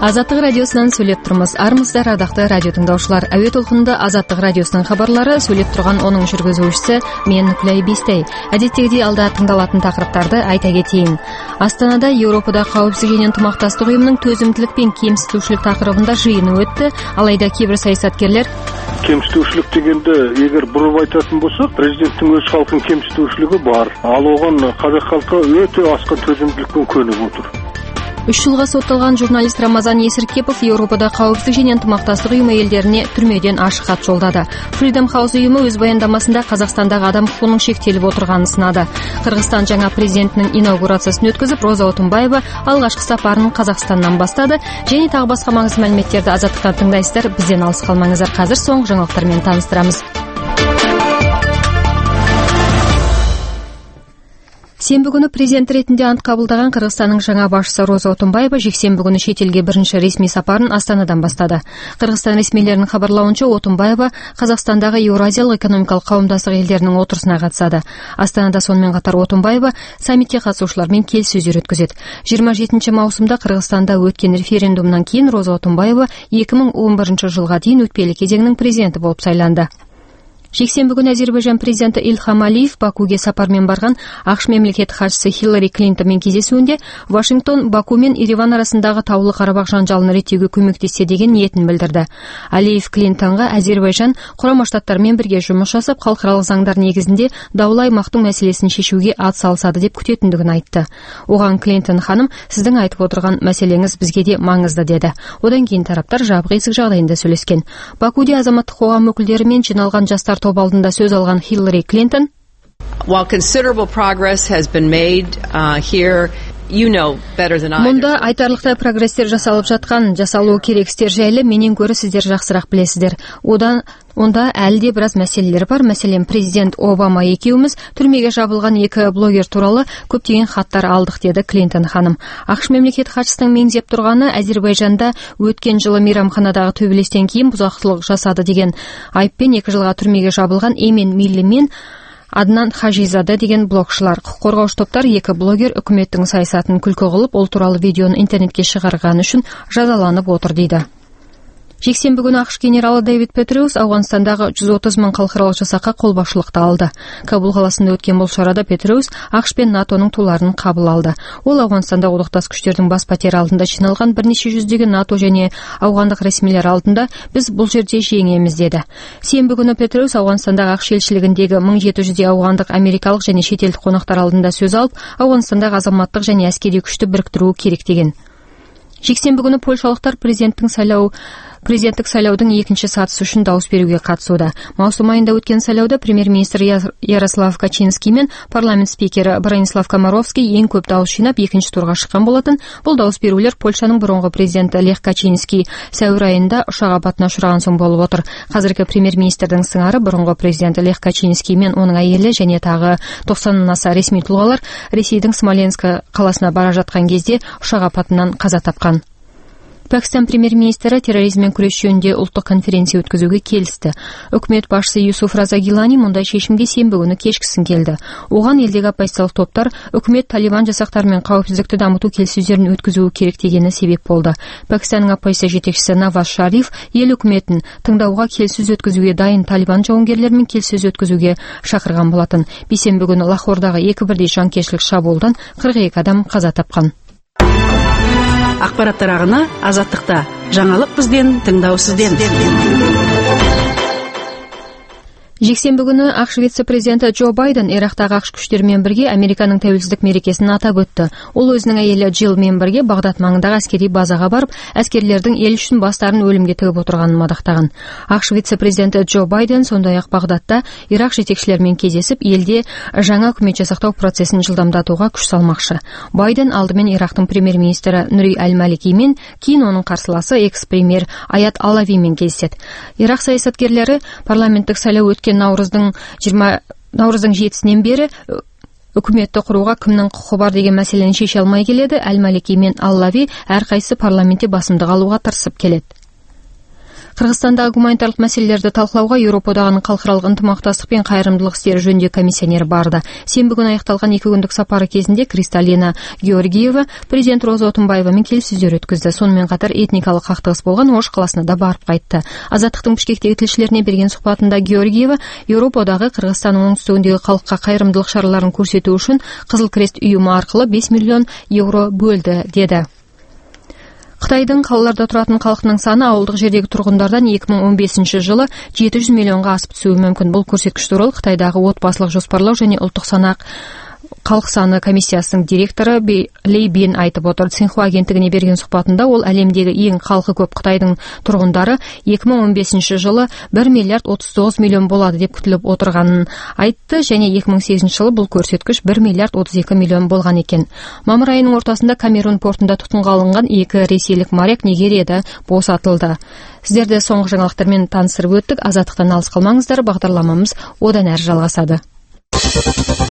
Азаттык радиосунан сүйлөп турмуз. Армысыздар, адактуу радио тыңдаушылар. Әуе толкунунда Азаттык радиосунун кабарлары, сүйлөп турган онун жүргүзүүчүсү мен Нуклай Бистей. Адеттегидей алда тыңдалатын такырыптарды айта кетейин. Астанада Европада кауіпсіздік және ынтымақтастық уюмунун төзүмдүүлүк пен кемситүүчүлүк такырыбында жыйыны өттү. Алайда кээ бир саясаткерлер кемситүүчүлүк дегенде эгер буруп айтатын болсок, президенттин өз халкын кемситүүчүлүгү бар. Ал огон казак халкы өтө аскан төзүмдүүлүкпен көнүп отур. 3 жылга соттолгон журналист Рамазан Есиркепов Европада кауіпсіздік және ынтымақтастық уюму элдерине түрмөдөн ашык кат жолдады. Freedom House уюму өз баяндамасында Казакстандагы адам укугунун шектелип отурганын сынады. Кыргызстан жаңа президентинин инаугурациясын өткөзүп, Роза Отунбаева алгачкы сапарын Казакстандан баштады. Және тагы башка маңызды маалиметтерди Азаттыктан тыңдайсыздар. Бизден алыс калмаңыздар. Азыр соңку жаңылыктар менен тааныштырабыз. Сенбі күні президент ретінде ант кабылдаган Кыргызстандын жаңа башчысы Роза Отунбаева жексенбі күні шет элге биринчи ресми сапарын Астанадан баштады. Кыргызстан ресмилеринин кабарлауынча, Отунбаева Казакстандагы Евразиялык экономикалык кауымдастык элдеринин отурусуна катышады. Астанада сонун катар Отунбаева саммитке катышуучулар менен келиссөздөр өткөзөт. 27 маусымда Кыргызстанда өткөн референдумдан кийин Роза Отунбаева 2011 жылга дейин өтпелі кезеңнин президенти болуп сайланды. Жексенбі күні Азербайжан президенті Ильхам Алиев Бакуге сапармен барган АКШ мемлекет катчысы Хиллари Клинтонмен кездесүүндө Вашингтон Баку менен Ереван арасындагы Таулы Карабак жанжалын реттөөгө көмөктөшсө деген ниетин билдирди. Алиев Клинтонго Азербайжан Курама Штаттар менен бирге жумуш жасап, калкаралык заңдар негизинде даулуу аймактын маселесин шешүүгө ат салышады деп күтөтүндүгүн айтты. Оган Клинтон ханым, сиздин айтып отурган маселеңиз бизге де маңызды деди. Одан кийин тараптар жабык эсик жагдайында сүйлөшкөн. Бакуде азаматтык коом өкүлдөрү менен жиналган жастар топ алдында сөз алган Хиллари Клинтон, While considerable progress has been made here, you know better than I. Мында айтарлыктай прогресстер жасалуу керексиздер жайлы менен көрө сиздер жакшыраак билесиздер. Онда әлде бираз маселелер бар. Маселен, президент Обама экөөбүз түрмөгө жабылган 2 блогер тууралуу көптөгөн хаттар алдык, деди Клинтон ханым. АКШ мемлекет катчысынын меңзеп турганы Азербайжанда өткөн жылы мейрамханадагы төбөлөстөн кийин бузакчылык жасады деген айыппен 2 жылга түрмөгө жабылган Эмен Милли мен Аднан Хажизада деген блогчулар. Укук коргоочу топтор 2 блогер өкмөттүн саясатын күлкү кылып, ол тууралуу видеону интернетке чыгарганы үчүн жазаланып отур, дейди. Жексенбі күні АКШ генералы Дэвид Петреус Ауганстандагы 130 000 калкаралык жасакка кол башчылыкты алды. Кабул каласында өткөн бул шарада Петреус АКШ пен НАТОнун тууларын кабыл алды. Ол Ауганстанда одоктас күчтөрдүн бас патери алдында жиналган бир нече жүздөгөн НАТО және аугандык ресмилер алдында биз бул жерде жеңемиз, деди. Сенбі күнү Петреус Ауганстандагы АКШ элчилигиндеги 1700 аугандык, америкалык және шет элдик коноктор алдында сөз алып, Ауганстандагы азаматтык және аскерий күчтү бириктирүү керек деген. Жексенбі күнү польшалыктар президенттик сайлоодун экинчи сатысы үчүн дауыс берүүгө катышууда. Маусум айында өткөн сайлоодо премьер-министр Ярослав Качинский мен парламент спикери Бронислав Комаровский эң көп дауыс жыйнап экинчи турга чыккан болотун. Бул дауыс берүүлөр Польшанын мурунку президенти Лех Качинский сәуір айында учак апатына учураган соң болуп отур. Азыркы премьер-министрдин сыңары мурунку президент Лех Качинский мен онун айели және тагы 90 аса ресми тулгалар Ресейдин Смоленск каласына бара жаткан кезде учак апатынан каза тапкан. Пакистан премьер-министри терроризммен күрөш жөнүндө улуттук конференция өткөзүүгө келишти. Өкмөт башчысы Юсуф Раза Гилани мындай чечимге сенбі күнү кечкисин келди. Оган элдеги оппозициялык топтор өкмөт Талибан жасактары менен кауіпсіздікті дамытуу келиссөздөрүн өткөзүүгө керек дегени себеп болду. Пакистандын оппозиция жетекчиси Наваз Шариф эл өкмөтүн тыңдауга келиссөз өткөзүүгө дайын Талибан жауынгерлери менен келиссөз өткөзүүгө чакырган болотун. Бейсенбі күнү Лахордагы 2 бирдей жанкечтик шабуылдан 42 адам каза тапкан. Ақпараттар ағыны Азаттықта. Жаңалық бизден, тыңдау сизден. Жексенбі күнү АКШ вице-президенти Джо Байден Ирактагы АКШ күчтөрү менен бирге Американын тәуелсиздик мерекесин атап өттү. Ол өзүнүн айели Джилл менен бирге Багдад маңындагы аскерий базага барып, аскерлердин эл үчүн бастарын өлүмгө тыгып отурганын мадактаган. АКШ вице-президенти Джо Байден сондай-ак Багдадта Ирак жетекчилери менен кездесип, элде жаңа өкмөт жасактоо процессин жылдамдатууга күч салмакчы. Байден алдымен Ирактын премьер-министри Нури Аль-Малики менен, кийин онун каршыласы экс-премьер Аят Алави менен кездешет. Ирак саясаткерлери парламенттик сайлоо Наурыздың 7-синен бери өкмөттү курууга кимдин кукугу бар деген маселени чече алмай келеді. Аль-Малики мен Аллави ар кайсы парламентте басымдык алууга тырышып келет. Кыргызстандағы гуманитарлық мәселелерді талқылауға Еуропа одағының халықаралық ынтымақтастық пен қайырымдылық істері жөніндегі комиссионері барды. Сенбі күні аяқталған 2 күндік сапары кезінде Кристалина Георгиева президент Роза Отунбаевамен келіссөздер өткізді. Сонымен қатар этникалық қақтығыс болған Ош қаласына да барып қайтты. Азаттықтың Бішкектегі тілшілеріне берген сұхбатында Георгиева Еуропа одағы Кыргызстанның оңтүстігіндегі халыққа қайырымдылық шараларын көрсету үшін Қызыл Крест ұйымы арқылы 5 миллион евро бөлді, деді. Қытайдың қалаларда тұратын халқының саны ауылдық жердегі тұрғындардан 2015 жылы 700 миллионға асып түсуі мүмкін. Бұл көрсеткіш туралы Қытайдағы отбасылық жоспарлау және ұлттық санақ халық саны комиссиясының директоры Ли Бин айтып отыр. Цинхуа агенттігіне берген сұхбатында ол әлемдегі ең халқы көп Қытайдың тұрғындары 2015 жылы 1 миллиард 39 миллион болады деп күтіліп отырғанын айтты, және 2008 жылы бұл көрсеткіш 1 миллиард 32 миллион болған екен. Мамыр айының ортасында Камерун портында тұтқынға алынған 2 ресейлік моряк Нигерияда босатылды. Сіздерді соңғы жаңалықтармен таныстырып өттік. Азаттықтан алыс қалмаңыздар, бағдарламамыз одан әрі жалғасады.